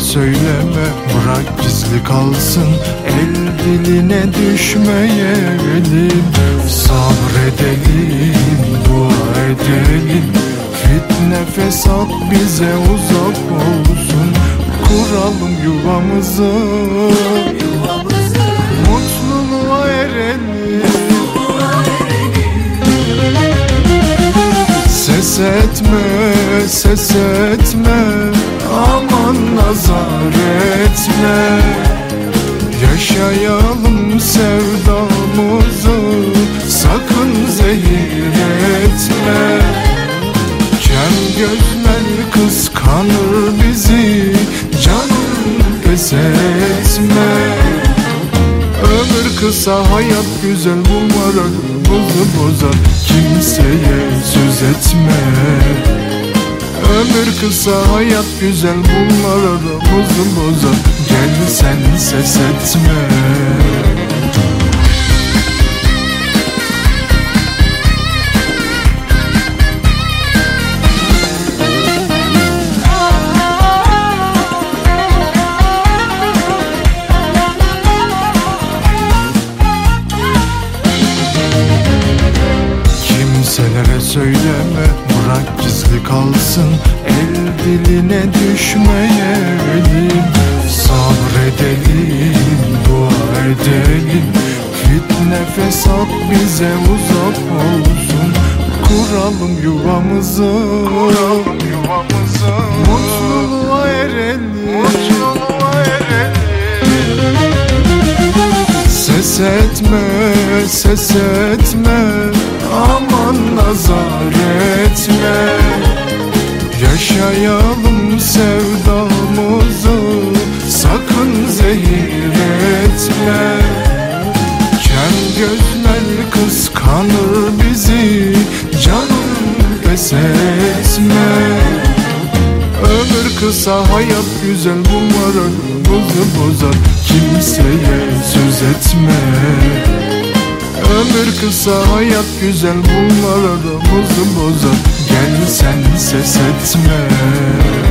söyleme, bırak gizli kalsın. El diline düşmeyelim. Sabredelim, dua edelim. Fitne fesat bize uzak olsun. Kuralım yuvamızı, mutluluğa erelim. Ses etme, ses etme, aman nazar etme. Yaşayalım sevdamızı, sakın zehir etme. Kem gözler kıskanır bizi, canım pes etme. Ömür kısa, hayat güzel, bunlar aklımızı bozar. Kimseye söz etme. Ömür kısa, hayat güzel, bunlar aramızı bozar. Gel sen ses etme. Kimselere söyleme, bırak gizli kalsın. El diline düşmeyelim. Sabredelim, dua edelim. Fitne fesat bize uzak olsun. Kuralım yuvamızı, mutluluğa erelim. Ses etme, ses etme, aman nazar etme. Yaşayalım sevdamızı, sakın zehir etme. Kem gözler kıskanır bizi, canım pes etme. Ömür kısa, hayat güzel, bunlar aklımızı bozar. Kimseye söz etme. Ömür kısa, hayat güzel, bunlar aramızı bozar. Gel sen ses etme.